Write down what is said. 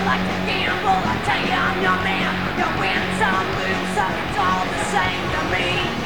like to gamble, I tell you I'm your man. You win some, lose some, it's all the same to me.